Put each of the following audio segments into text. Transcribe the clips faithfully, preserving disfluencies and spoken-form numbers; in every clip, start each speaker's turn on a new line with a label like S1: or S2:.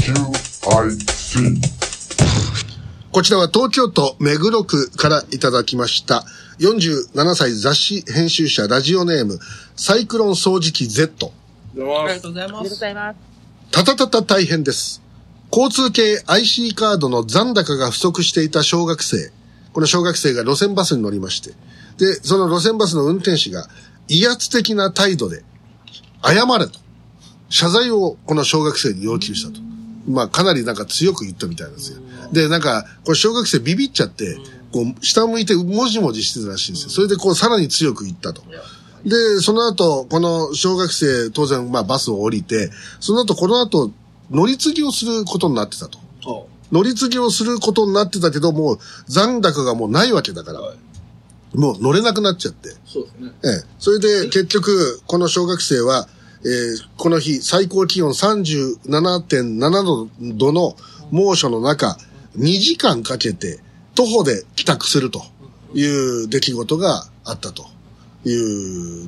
S1: キューアイシー。
S2: こちらは東京都目黒区からいただきました。よんじゅうななさい雑誌編集者ラジオネームサイクロン掃除機 Z。
S3: ありがとうございます。ありがとう
S4: ございます。
S2: たたたた大変です。交通系 アイシー カードの残高が不足していた小学生。この小学生が路線バスに乗りまして。で、その路線バスの運転手が威圧的な態度で謝れと。謝罪をこの小学生に要求したと。まあかなりなんか強く言ったみたいなんですよ。で、なんか、これ小学生ビビっちゃって、こう、下向いてもじもじしてたらしいんですよ。それでこうさらに強く言ったと。で、その後、この小学生、当然まあバスを降りて、その後この後、乗り継ぎをすることになってたと。乗り継ぎをすることになってたけど、もう残高がもうないわけだから、はい、もう乗れなくなっちゃって。
S3: そうですね。
S2: ええ。それで結局、この小学生は、えー、この日最高気温 さんじゅうななてんななどの猛暑の中、にじかんかけて徒歩で帰宅するという出来事があったという。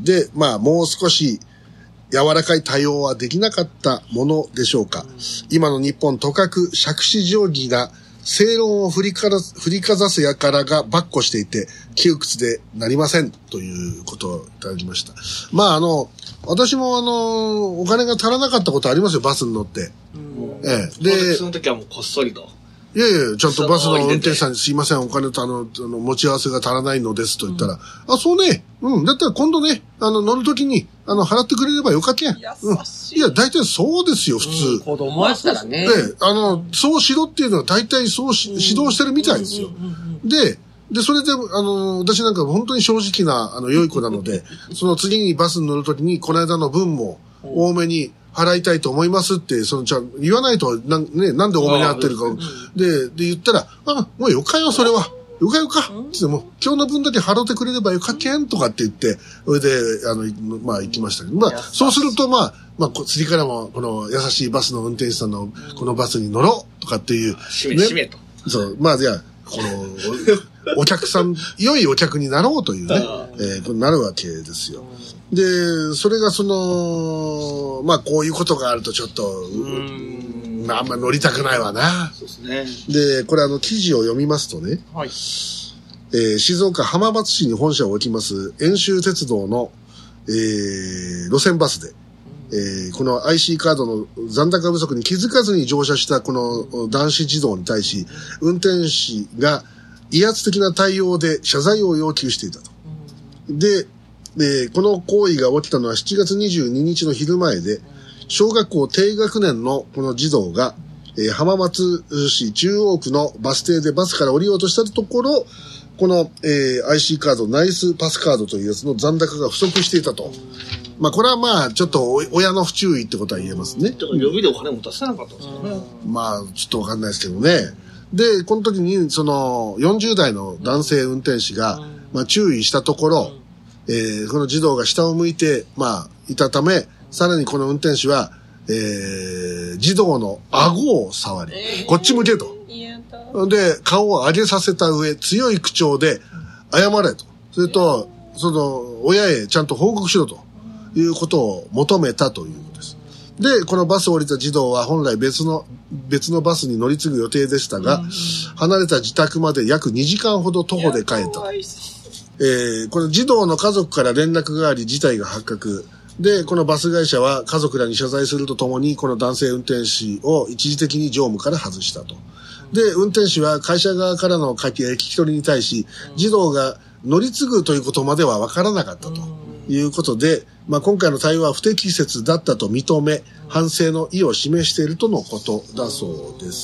S2: で、まあもう少し柔らかい対応はできなかったものでしょうか。今の日本とかく杓子定規が正論を振りから振りかざすやからがばっこしていて窮屈でなりませんということをいただきました。まああの私もあのお金が足らなかったことありますよ、バスに乗って。ええ、
S3: でその時はもうこっそりと。
S2: いやいや、ちゃんとバスの運転手さんにすいません、お金とあの、あの持ち合わせが足らないのですと言ったら、うん、あ、そうね、うん、だったら今度ね、あの乗るときに、あの、払ってくれればよかったやん。優しい。うん、いや、大体そうですよ、普通。うん、
S4: 子供やったらね。
S2: で、あの、そうしろっていうのは大体そうし、指導してるみたいですよ。で、で、それで、あの、私なんか本当に正直な、あの、良い子なので、その次にバスに乗るときに、この間の分も多めに、払いたいと思いますって、その、じゃ言わないと、なん、ね、なんで多めに払ってるか、で、で、言ったら、あ、もうよかよ、それは。よかよか。っても、今日の分だけ払ってくれればよかけんとかって言って、それで、あの、まあ、行きましたけど、まあ、そうすると、まあ、まあ、次からも、この、優しいバスの運転手さんの、このバスに乗ろうとかっていう。
S3: 締め、締めと。
S2: そう、まあ、じゃあ、この、お客さん、良いお客になろうというね、えー、なるわけですよ。で、それがその、まあこういうことがあるとちょっと、うんまああんま乗りたくないわな。
S3: そうですね。
S2: で、これあの記事を読みますとね、
S3: はい。
S2: えー、静岡浜松市に本社を置きます遠州鉄道の、えー、路線バスで、えー、この アイシー カードの残高不足に気づかずに乗車したこの男子児童に対し、運転士が威圧的な対応で謝罪を要求していたと。で、で、この行為が起きたのはしちがつにじゅうににちの昼前で、小学校低学年のこの児童が、えー、浜松市中央区のバス停でバスから降りようとしたところ、この、えー、アイシー カード、ナイスパスカードというやつの残高が不足していたと。まあこれはまあちょっと親の不注意ってことは言えますね。
S3: だから予備でお金も出せなかったんですよね。
S2: まあちょっとわかんないですけどね。で、この時にそのよんじゅうだいの男性運転手が、まあ注意したところ、えー、この児童が下を向いて、まあ、いたため、さらにこの運転手は、えー、児童の顎を触り、えー、こっち向けと。で、顔を上げさせた上、強い口調で、謝れと。それと、その、親へちゃんと報告しろということを求めたということです。で、このバスを降りた児童は本来別の、別のバスに乗り継ぐ予定でしたが、うん、離れた自宅まで約にじかんほど徒歩で帰ったと。えー、この児童の家族から連絡があり事態が発覚。で、このバス会社は家族らに謝罪するとともに、この男性運転手を一時的に乗務から外したと。で、運転手は会社側からの聞き取りに対し、児童が乗り継ぐということまでは分からなかったということで、まあ、今回の対応は不適切だったと認め、反省の意を示しているとのことだそうです。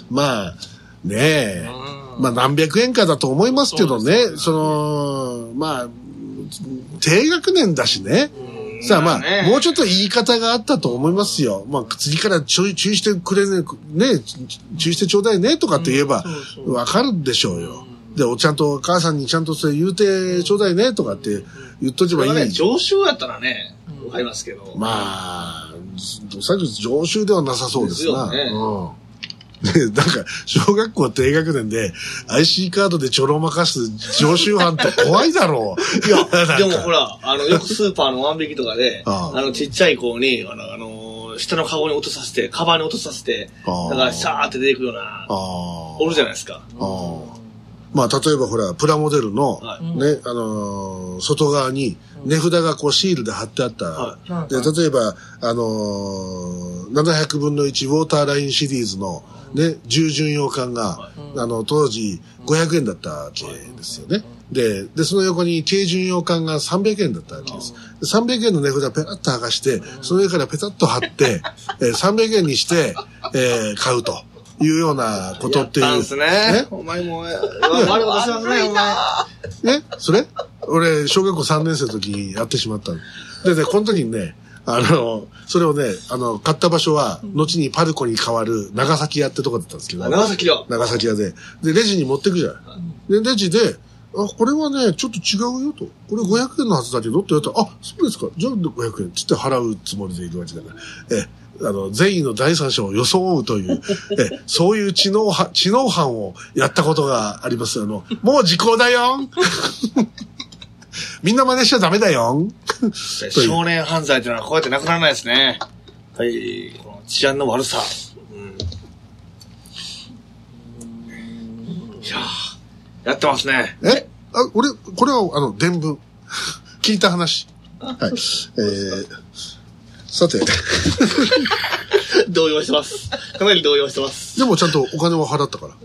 S2: まあ、ねえ。まあ何百円かだと思いますけどね。その、まあ、低学年だしね。さあまあ、もうちょっと言い方があったと思いますよ。まあ次から注意してくれね、ね、注意してちょうだいねとかって言えばわかるでしょうよ。で、ちゃんと母さんにちゃんとそれ言うてちょうだいねとかって言っとけばいい。
S3: ね、常習やったらね、わかりますけど。
S2: まあ、さっき常習ではなさそうですな。ですよね。うんで、なんか、小学校低学年で アイシー カードでちょろまかす常習犯って怖いだろう。
S3: いや、でもほら、あの、よくスーパーの万引きとかで、あ, あの、ちっちゃい子に、あの、あのの、下のカゴに落とさせて、カバンに落とさせて、だからシャーって出てくるような、おるじゃないですか。
S2: あまあ、例えばほら、プラモデルの、はい、ね、あのー、外側に値札がこうシールで貼ってあった。はい、で、例えば、あのー、ななひゃくぶんのいちウォーターラインシリーズの、ね、重巡洋艦が、はい、あの、当時ごひゃくえんだったわけですよね。で、で、その横に軽巡洋艦がさんびゃくえんだったわけです。でさんびゃくえんの値札ペラッと剥がして、その上からペタッと貼って、えー、さんびゃくえんにして、えー、買うと。いうようなことっていう。
S3: やったんですね。お前も、悪いことしますね、お前。
S2: えそれ俺、小学校さんねん生の時にやってしまったの。でね、この時にね、あの、それをね、あの、買った場所は、後にパルコに変わる長崎屋ってとこだったんですけど。
S3: 長崎屋
S2: 長崎屋で。で、レジに持ってくじゃん。で、レジで、あ、これはね、ちょっと違うよと。これごひゃくえんのはずだけどって言われたら、あ、そうですか。じゃあごひゃくえん。つって払うつもりでいるわけだから。え、あの、善意の第三者を装うという、え、そういう知能は、知能犯をやったことがあります。あの、もう時効だよみんな真似しちゃダメだよ
S3: 少年犯罪というのはこうやってなくならないですね。はい、この治安の悪さ。うん、いやー、やってますね。
S2: えあ、俺、これは、あの、伝聞。聞いた話。はい。えー、さて。
S3: 動揺してます。かなり動揺してます。
S2: でもちゃんとお金は払ったから。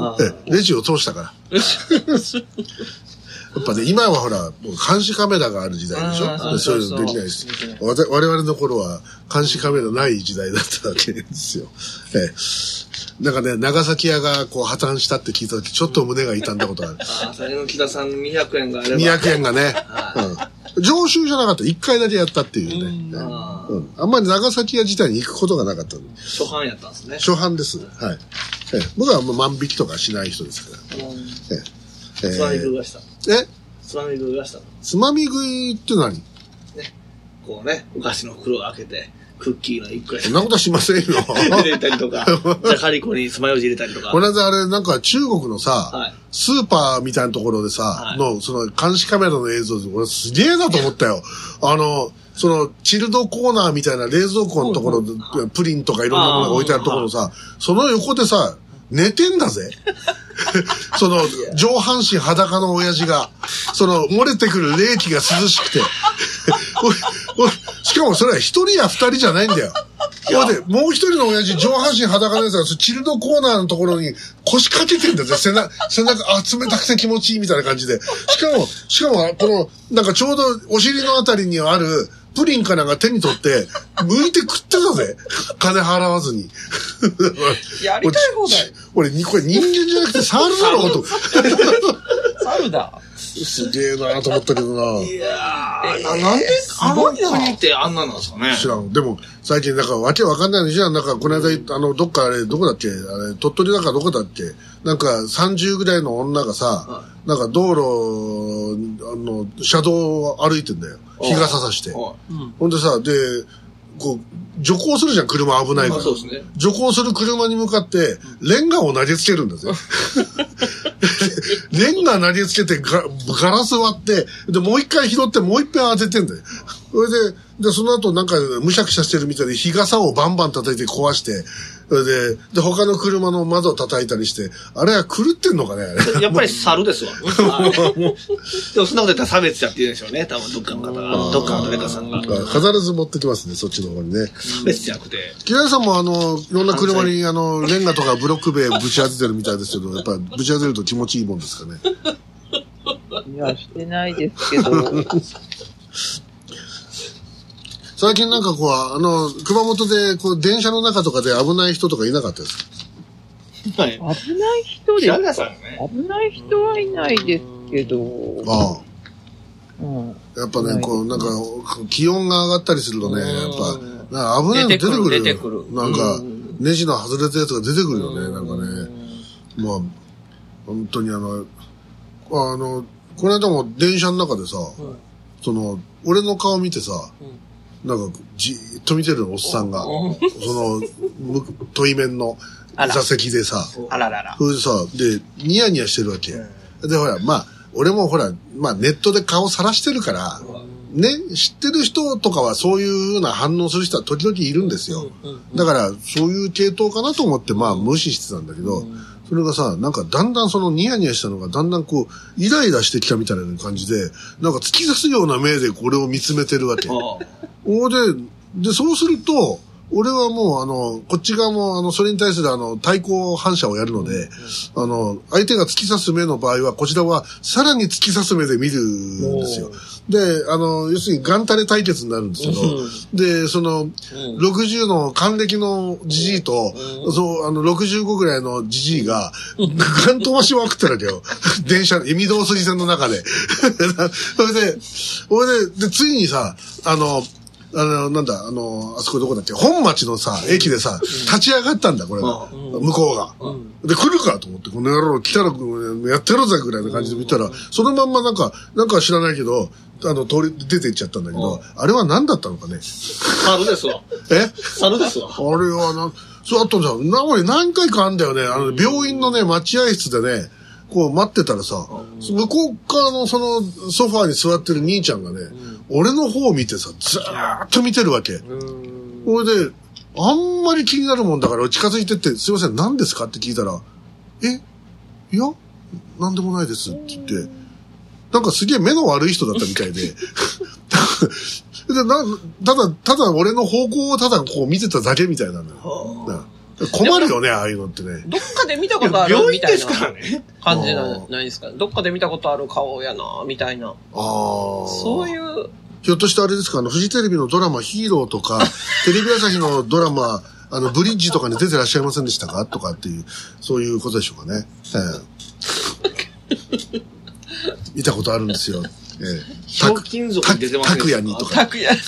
S2: え、レジを通したから。やっぱね、今はほら、監視カメラがある時代でしょ。そういうのできないです。我々の頃は監視カメラない時代だったわけですよ。ええ、なんかね、長崎屋がこう破綻したって聞いた時、ちょっと胸が痛んだことがある。
S3: ああ、それの木田さんのにひゃくえんがあれば。
S2: にひゃくえんがね。うん、常習じゃなかった。いっかいだけやったっていうね。うん、あ, うん、あんまり長崎屋自体に行くことがなかった。
S3: 初犯やったんですね。
S2: 初犯です。はい。ええ、僕はもう万引きとかしない人ですから。うん、え
S3: え、つまみ食いがした。
S2: え
S3: つまみ食いがした。
S2: つまみ食いって何？ね。
S3: こうね、お菓子の袋を開けて、クッキーの一個や
S2: そんなことしませんよ。
S3: 入れたりとか、じゃカリコにつまようじ入れたりとか。
S2: この間あれ、なんか中国のさ、はい、スーパーみたいなところでさ、はい、の、その監視カメラの映像で、俺すげえなと思ったよ。あの、その、チルドコーナーみたいな冷蔵庫のところで、うん、プリンとかいろんなものが置いてあるところさ、その横でさ、寝てんだぜ。その、上半身裸の親父が、その、漏れてくる冷気が涼しくて。しかもそれは一人や二人じゃないんだよ。ほいで、もう一人の親父、上半身裸のやつが、チルドコーナーのところに腰掛けてんだぜ。背中、背中、あ、冷たくて気持ちいいみたいな感じで。しかも、しかも、この、なんかちょうどお尻のあたりにある、プリンかなんか手に取って、剥いて食ってたぜ。金払わずに。
S3: やりたい放題。
S2: 俺、これ人間じゃなくて猿だろうと。
S3: 猿だ。
S2: すげえなと思ったけどな。
S3: いやー、な、なんで、あの国ってあんななんですかね。
S2: 知らん。でも、最近、なんか、わけわかんないのじゃん。なんか、この間、あの、どっかあれ、どこだっけあれ、鳥取だかどこだっけなんか、さんじゅうぐらいの女がさ、はい、なんか、道路、あの、車道を歩いてんだよ。日傘さして。ほんでさ、で、こう、徐行するじゃん、車危ないから。
S3: そうですね。
S2: 徐行する車に向かって、レンガを投げつけるんだぜ。レンガ投げつけてガ、ガラス割って、で、もう一回拾ってもう一遍当ててんだよ。それで、で、その後なんかむしゃくしゃしてるみたいで日傘をバンバン叩いて壊して、それで、で、他の車の窓を叩いたりして、あれは狂ってんのかね、あれ。
S3: やっぱり猿ですわ。でもそんなこと言ったら差別者って言うんでしょうね、多分どっかの方が。どっかの誰かさんが。
S2: 必ず持ってきますね、そっちの方にね。
S3: 差別じゃなくて。
S2: 木田さんもあの、いろんな車にあの、レンガとかブロック塀ぶち当ててるみたいですけど、やっぱぶち当てると気持ちいいもんですかね。
S4: いや、してないですけど。
S2: 最近なんかこう、あの、熊本で、こう、電車の中とかで危ない人とかいなかったです
S3: か？はい。
S4: 危ない人で、
S3: ね、
S4: 危ない人はいないですけど。
S2: ああ。うん。やっぱね、こう、なんか、気温が上がったりするとね、やっぱ、なんか危ないの出てくる。
S3: 出てくる。
S2: なんか、ネジの外れたやつが出てくるよね、なんかね。まあ、本当にあの、あの、この間も電車の中でさ、その、俺の顔見てさ、なんか、じーっと見てるの、おっさんが。その、対面の座席でさ。
S3: あららら。
S2: それでさ、で、ニヤニヤしてるわけ。で、ほら、まあ、俺もほら、まあ、ネットで顔さらしてるから、 ね、知ってる人とかはそういうような反応する人は時々いるんですよ。だから、そういう系統かなと思って、まあ、無視してたんだけど、それがさ、なんかだんだんそのニヤニヤしたのがだんだんこう、イライラしてきたみたいな感じで、なんか突き刺すような目でこれを見つめてるわけ。おで、で、そうすると、俺はもうあの、こっち側もあの、それに対するあの、対抗反射をやるので、あの、相手が突き刺す目の場合は、こちらはさらに突き刺す目で見るんですよ。で、あの、要するにガンタレ対決になるんですけど、で、その、ろくじゅうの還暦のジジイと、そう、あの、ろくじゅうごぐらいのジジイが、ガン飛ばしまくってるわけよ。電車、御堂筋線の中で。それで、俺で、で、ついにさ、あの、あの、なんだ、あの、あそこどこだっけ、本町のさ、駅でさ、立ち上がったんだ、これが。向こうが。で、来るかと思って、この野郎来たらやってやろうぜぐらいの感じで見たら、そのまんまなんか、なんか知らないけど、あの、通り、出て行っちゃったんだけど、あれは何だったのかね。
S3: 猿ですわ。え猿ですわ。
S2: あれはな、そうあったんじゃん。なのに何回かあんだよね。あの、病院のね、待合室でね、こう待ってたらさ、向こう側のそのソファーに座ってる兄ちゃんがね、俺の方を見てさ、ずーっと見てるわけ。それで、あんまり気になるもんだから近づいてって、すいません、何ですかって聞いたら、えいやなんでもないですって言って、なんかすげえ目の悪い人だったみたいで、でなただ、ただ俺の方向をただこう見てただけみたいなのよ。困るよね、ああいうのってね。
S5: どっかで見たことあるみたいな感じなんないですか。どっかで見たことある顔やな、みたいな。ああ。そういう。
S2: ひょっとしてあれですか、あの、フジテレビのドラマヒーローとか、テレビ朝日のドラマ、あの、ブリッジとかに出てらっしゃいませんでしたかとかっていう、そういうことでしょうかね。ええ、見たことあるんですよ。ええ。
S3: ひょうきん族に出てますね。
S2: 拓也にとか。
S5: 拓也。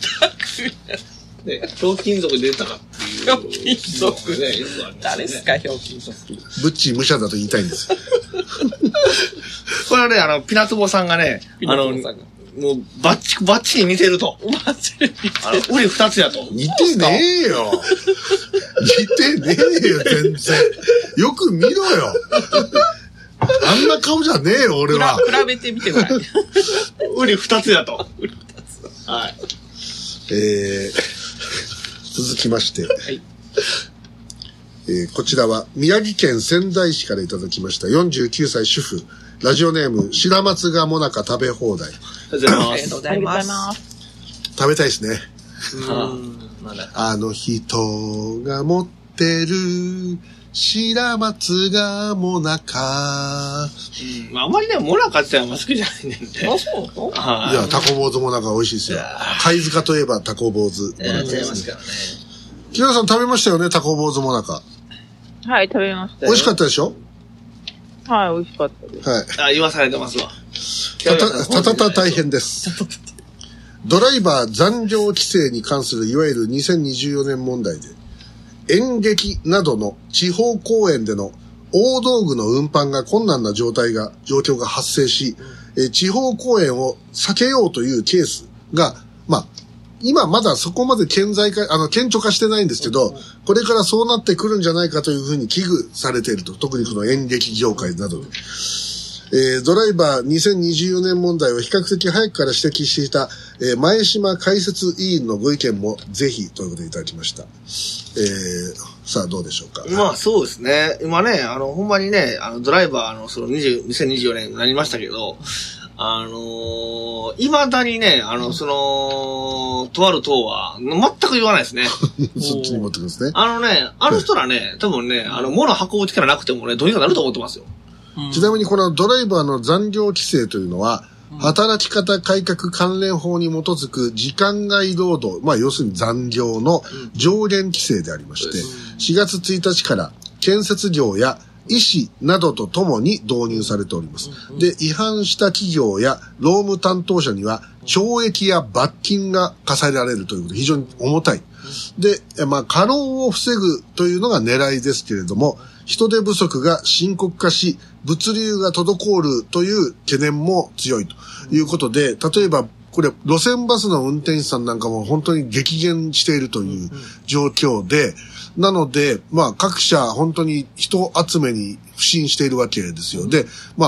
S3: ね、ひょうきん族出たかっていう。
S5: ひょうきん族ね。誰ですか、ひょうきん族。
S2: ブッチー武者だと言いたいんですよ。
S3: これはね、あの、ピナツボさんがね、あの、もう、バッチ、バッチリ似てると。
S5: バッチリ似てる。
S3: あの、俺二つやと。
S2: 似てねえよ。似てねえよ、全然。よく見ろよ。あんな顔じゃねえよ、俺は。
S5: 比べてみてください。
S3: 俺二つやと。俺二つ。はい。
S2: えー、続きまして。
S5: はい。
S2: えー、こちらは宮城県仙台市からいただきましたよんじゅうきゅうさい主婦、ラジオネーム白松がもなか食べ放題。
S3: ありがとうございます。
S5: ます。
S2: 食べたいですね。
S5: うんまだ
S2: あの人が持ってる白松がもなか、
S3: うん、あんまりねもなかってあんま好きじゃないねんで。
S5: あ、そう？
S2: いや、タコ坊主もなか美味しいですよ。貝塚といえばタコ坊主もなかですね。木原さん食べましたよね、タコ坊主もなか。
S4: はい、食べましたよ。
S2: 美味しかったでしょ？
S4: はい、美味しかったです。
S2: はい。
S3: あ、言わされてますわ。
S2: たた、たたた大変です。ドライバー残業規制に関するいわゆるにせんにじゅうよねん問題で、演劇などの地方公演での大道具の運搬が困難な状態が、状況が発生し、え地方公演を避けようというケースが、まあ、今まだそこまで顕在化、あの、顕著化してないんですけど、これからそうなってくるんじゃないかというふうに危惧されていると。特にこの演劇業界などで。えー、ドライバーにせんにじゅうよねん問題を比較的早くから指摘していた、えー、前島解説委員のご意見もぜひということでいただきました。えー、さあどうでしょうか。
S3: まあそうですね。今ね、あの、ほんまにね、あの、ドライバーのそのにじゅう、にせんにじゅうよねんになりましたけど、あのー、未だにね、あの、その、とある党は、全く言わないですね。
S2: そっちに持ってくるんですね。
S3: あのね、あの人らね、多分ね、あの、物運ぶ力なくてもね、どうにかなると思ってますよ。
S2: ちなみにこのドライバーの残業規制というのは、働き方改革関連法に基づく時間外労働、まあ要するに残業の上限規制でありまして、しがつついたちから建設業や医師などとともに導入されております。で、違反した企業や労務担当者には懲役や罰金が課せられるということで非常に重たい。で、まあ過労を防ぐというのが狙いですけれども、人手不足が深刻化し、物流が滞るという懸念も強いということで、例えばこれ路線バスの運転手さんなんかも本当に激減しているという状況で、なので、まあ各社本当に人集めに不振しているわけですよ。で、まあ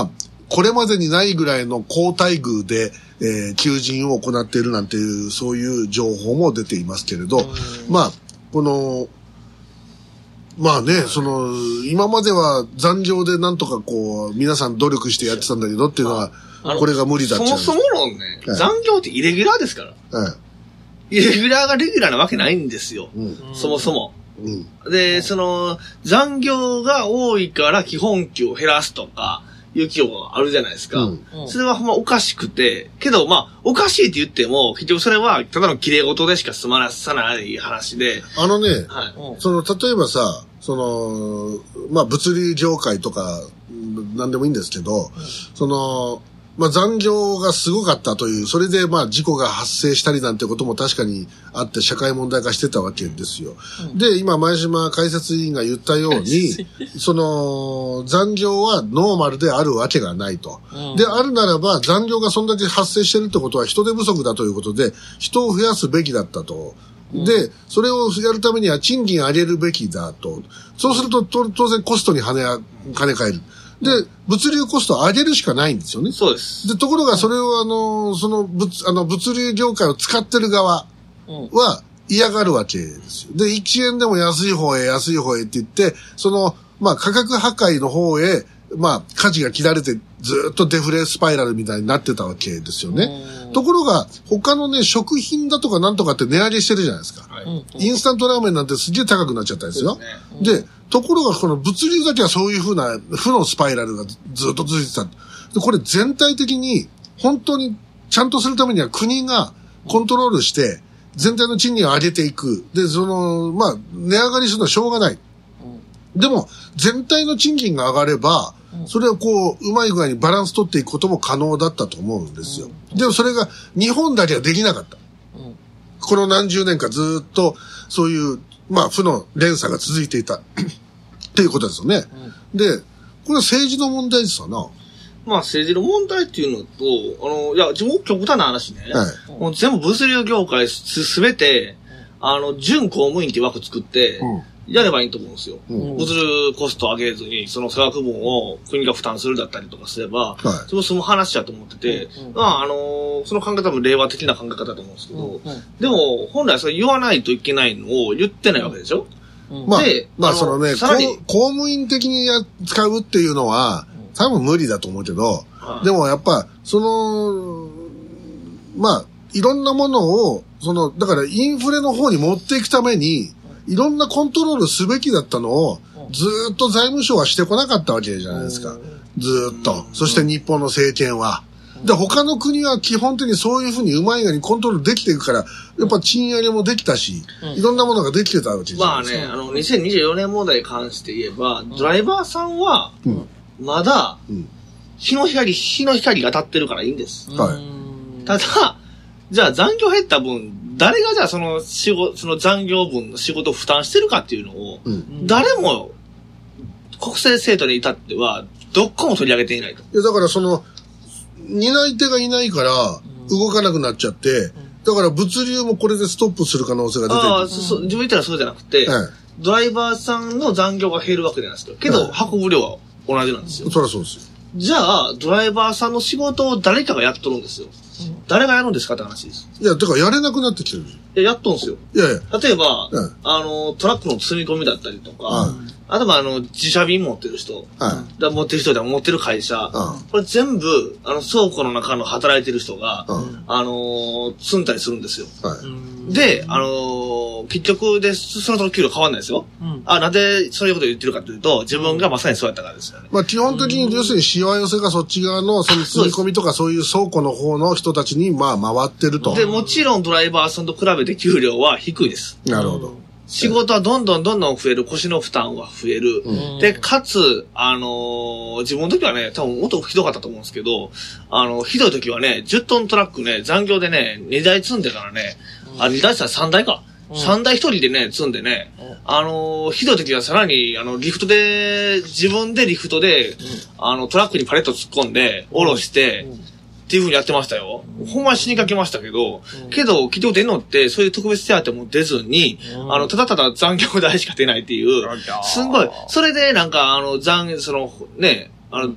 S2: これまでにないぐらいの高待遇で、えー、求人を行っているなんていう、そういう情報も出ていますけれど、まあ、この、まあね、その、今までは残業でなんとかこう、皆さん努力してやってたんだけどっていうのは、これが無理だっちゃう。
S3: そもそも論ね、はい、残業ってイレギュラーですから。はい、イレギュラーがレギュラーなわけないんですよ。うん、そもそも。うん、で、その、残業が多いから基本給を減らすとか、いう企業があるじゃないですか。うん、それはほんまおかしくて、けどまあ、おかしいって言っても、結局それはただの綺麗事でしか済まさない話で。
S2: あのね、はい、その、例えばさ、その、まあ、物流業界とか、なんでもいいんですけど、うん、その、まあ、残業がすごかったという、それでまあ、事故が発生したりなんてことも確かにあって、社会問題化してたわけですよ。うん、で、今、前島解説委員が言ったように、その、残業はノーマルであるわけがないと。うん、で、あるならば、残業がそんだけ発生してるってことは人手不足だということで、人を増やすべきだったと。で、それをやるためには賃金上げるべきだと。そうすると、当然コストに跳ね、跳ね返る。で、物流コストを上げるしかないんですよね。
S3: そうです。
S2: で、ところがそれをあの、その物、あの、物流業界を使ってる側は嫌がるわけですよ。で、いちえんでも安い方へ安い方へって言って、その、まあ、価格破壊の方へ、まあ、舵が切られてずっとデフレスパイラルみたいになってたわけですよね。ところが、他のね、食品だとかなんとかって値上げしてるじゃないですか。はい、インスタントラーメンなんてすげえ高くなっちゃったんですよ。で、ねうん、で、ところがこの物流だけはそういうふうな負のスパイラルがずっと続いてた。で、これ全体的に本当にちゃんとするためには国がコントロールして全体の賃金を上げていく。で、その、まあ、値上がりするのはしょうがない。でも、全体の賃金が上がれば、それをこう、うまい具合にバランス取っていくことも可能だったと思うんですよ。でもそれが日本だけはできなかった。この何十年かずっとそういう、まあ、負の連鎖が続いていた。っていうことですよね。で、これは政治の問題ですよな。
S3: まあ政治の問題っていうのと、あの、いや、自分極端な話ね。はい、もう全部物流業界すべて、あの、準公務員って枠作って、うんやればいいと思うんですよ。うん、物流コスト上げずに、その差額分を国が負担するだったりとかすれば、はい、それもその話だと思ってて、うん、まあ、あのー、その考え方も令和的な考え方だと思うんですけど、うん、でも、本来それ言わないといけないのを言ってないわけでしょ、うん、で、
S2: まあ、まあ、そのね、さらに公務員的にや使うっていうのは、多分無理だと思うけど、うん、でもやっぱ、その、まあ、いろんなものを、その、だからインフレの方に持っていくために、いろんなコントロールすべきだったのを、ずーっと財務省はしてこなかったわけじゃないですか。ずーっと。そして日本の政権は。で、他の国は基本的にそういうふうにうまい具合にコントロールできていくから、やっぱ賃上げもできたし、いろんなものができてたわけじゃないですか。
S3: まあね、あの、にせんにじゅうよねん問題に関して言えば、ドライバーさんは、まだ、日の光、日の光が当たってるからいいんです。はい。ただ、じゃあ残業減った分、誰がじゃあその仕事、その残業分の仕事を負担してるかっていうのを、うん、誰も国政政党に至ってはどっかも取り上げていないと。
S2: いやだからその担い手がいないから動かなくなっちゃって、うん、だから物流もこれでストップする可能性が出てる。ああ、
S3: そう、自分言ったらそうじゃなくて、はい、ドライバーさんの残業が減るわけじゃないですか。けど、はい、運ぶ量は同じなんですよ。
S2: そりゃそうですよ。
S3: じゃあ、ドライバーさんの仕事を誰かがやっとるんですよ。誰がやるんですかって話です。
S2: いや、だからやれなくなってきてる。
S3: いや、やっとんですよ。
S2: いやいや。
S3: 例えば、うん、あの、トラックの積み込みだったりとか、うん、あとはあの、自社便持ってる人、うん、だ持ってる人で持ってる会社、うん、これ全部、あの、倉庫の中の働いてる人が、うん、あの、積んだりするんですよ。はい、で、あの、結局で、そのとの給料変わんないですよ。うん、あ、なんでそういうことを言ってるかというと、自分がまさにそうやったからですよね。
S2: まあ、基本的に、要するに、しわ寄せがそっち側の、その積み込みとかそういう倉庫の方の人たちに、まあ、回ってると。
S3: で、もちろんドライバーさんと比べて給料は低いです。
S2: なるほど。
S3: 仕事はどんどんどんどん増える。腰の負担は増える。うん、で、かつ、あのー、自分の時はね、多分もっとひどかったと思うんですけど、あの、ひどい時はね、じゅっトントラックね、残業でね、にだい積んでからね、うん、あ、にだいしたらさんだいか。うん、さんだい一人でね、積んでね、うん、あのー、ひどい時はさらに、あの、リフトで、自分でリフトで、うん、あの、トラックにパレット突っ込んで、下ろして、うんっていう風にやってましたよ。ほんまに死にかけましたけど、うん、けど、企業出んのって、そういう特別手当も出ずに、うん、あの、ただただ残業代しか出ないっていう、すんごい、それでなんか、あの、残、その、ね、あの、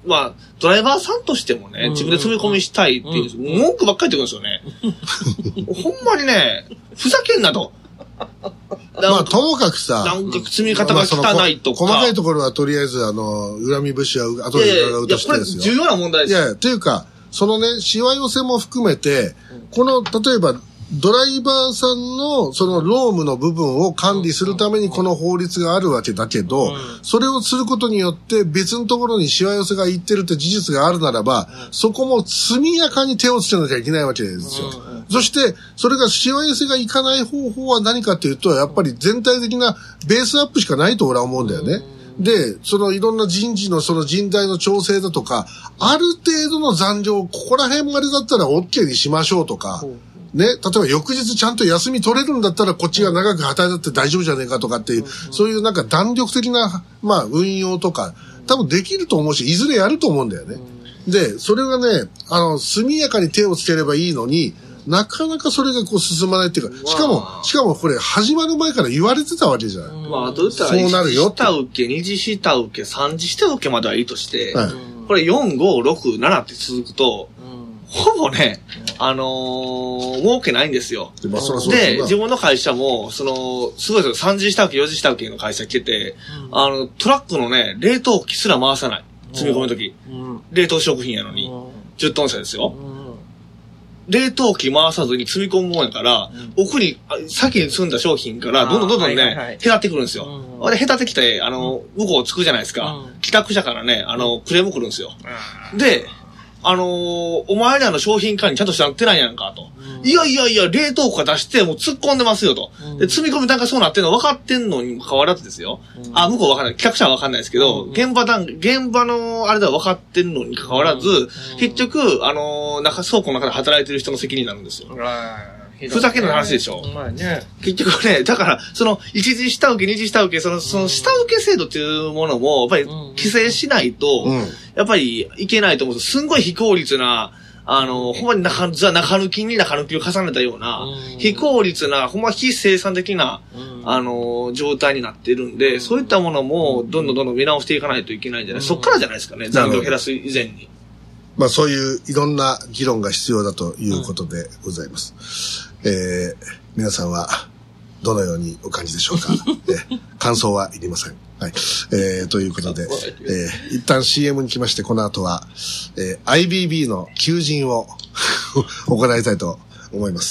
S3: まあ、ドライバーさんとしてもね、自分で積み込みしたいっていう、うん、文句ばっかり言ってくるんですよね。ほんまにね、ふざけんなと。
S2: まあ、ともかくさ、
S3: なんか積み方が汚いとか。
S2: 細かいところはとりあえず、あの、恨み節は後で伺うとしてですよ。
S3: いやいや、これ重要な問題です。
S2: いやいや、というか、そのね、しわ寄せも含めて、この、例えば、ドライバーさんのその労務の部分を管理するためにこの法律があるわけだけど、それをすることによって別のところにしわ寄せがいってるって事実があるならば、そこも速やかに手をつけなきゃいけないわけですよ。そして、それがしわ寄せがいかない方法は何かっていうと、やっぱり全体的なベースアップしかないと俺は思うんだよね。で、そのいろんな人事のその人材の調整だとか、ある程度の残業、ここら辺までだったら OK にしましょうとか、ね、例えば翌日ちゃんと休み取れるんだったらこっちが長く働いて大丈夫じゃねえかとかっていう、そういうなんか弾力的な、まあ運用とか、多分できると思うし、いずれやると思うんだよね。で、それがね、あの、速やかに手をつければいいのに、なかなかそれがこう進まないっていうか、しかも、しかもこれ始まる前から言われてたわけじゃない。
S3: まあ、どう言ったら、そうなるよ。下請け、二次下請け、三次下請けまではいいとして、はい、これよん、ご、ろく、ななって続くと、ほぼね、あのー、儲けないんですよ。
S2: で、まあ、そそ
S3: で自分の会社も、その、すごいですよ。さん次下請け、よん次下請けの会社来てて、うん、あの、トラックのね、冷凍機すら回さない。積み込むとき、うん。冷凍食品やのに、うん、じゅっトン車ですよ。うん、冷凍機回さずに積み込むもんやから、うん、奥に、先に積んだ商品から、どんどんどんどんね、はいはいはい、隔ってくるんですよ。うん、で、隔ってきて、あの、向こう着くじゃないですか。うん、帰宅者からね、あの、クレーム来るんですよ。うん、で、あのー、お前らの商品管理ちゃんとしてなってないやんかと。うん、いやいやいや、冷凍庫から出してもう突っ込んでますよと。うん、で、積み込み段階そうなってんの分かってんのに変わらずですよ。うん、あ、向こう分かんない。企画者は分かんないですけど、うん、現場段、現場のあれでは分かってんのに関わらず、うん、結局、あのー、中、倉庫の中で働いてる人の責任になるんですよ。うん、ふざけんな話でしょ。まあね、結局ね、だから、その、一次下請け、二次下請け、その、その下請け制度っていうものも、やっぱり規制しないと、うん、やっぱりいけないと思うんですよ。すんごい非効率な、あの、ほんまに中、ザ中抜きに中抜きを重ねたような、うん、非効率な、ほんま非生産的な、うん、あの、状態になってるんで、うん、そういったものも、どんどんどんどん見直していかないといけないんじゃない、うん、そっからじゃないですかね、残業を減らす以前に。
S2: まあそういういろんな議論が必要だということでございます。うん、えー、皆さんはどのようにお感じでしょうか。え感想はいりません。はい。えー、ということで、えー、一旦 シーエム に来まして、この後は、えー、アイビービー の求人を行いたいと思います。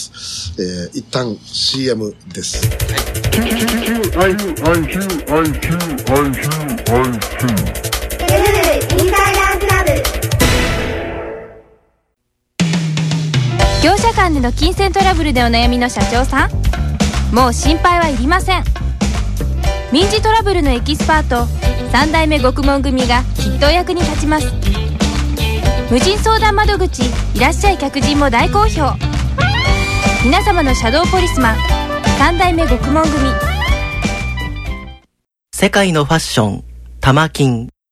S2: えー、一旦 シーエム です。
S6: 業者間での金銭トラブルでお悩みの社長さん、もう心配はいりません。民事トラブルのエキスパートさん代目獄門組がきっとお役に立ちます。無人相談窓口いらっしゃい客人も大好評。皆様のシャドーポリスマンさん代目獄門組。
S7: 世界のファッション玉金。